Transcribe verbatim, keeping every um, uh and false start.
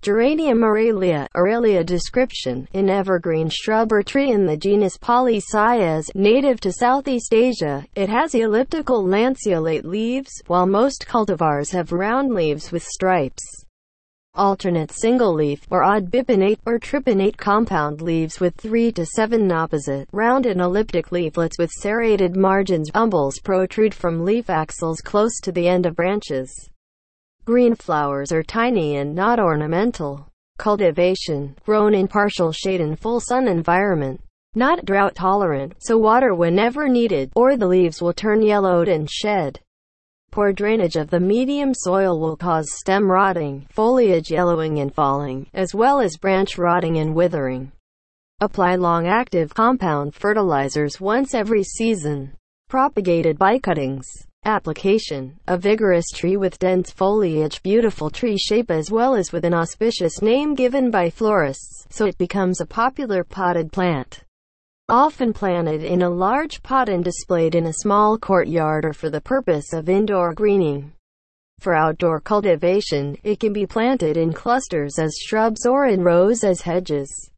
Geranium aurelia. Aurelia description: an evergreen shrub or tree in the genus Polycias, native to Southeast Asia. It has elliptical lanceolate leaves, while most cultivars have round leaves with stripes. Alternate single-leaf, or odd bipinnate, or tripinnate compound leaves with three to seven opposite, round and elliptic leaflets with serrated margins. Umbels protrude from leaf axils close to the end of branches. Green flowers are tiny and not ornamental. Cultivation: grown in partial shade and full sun environment. Not drought tolerant, so water whenever needed, or the leaves will turn yellowed and shed. Poor drainage of the medium soil will cause stem rotting, foliage yellowing and falling, as well as branch rotting and withering. Apply long-active compound fertilizers once every season. Propagated by cuttings. Application: a vigorous tree with dense foliage, beautiful tree shape, as well as with an auspicious name given by florists, so it becomes a popular potted plant. Often planted in a large pot and displayed in a small courtyard or for the purpose of indoor greening. For outdoor cultivation, it can be planted in clusters as shrubs or in rows as hedges.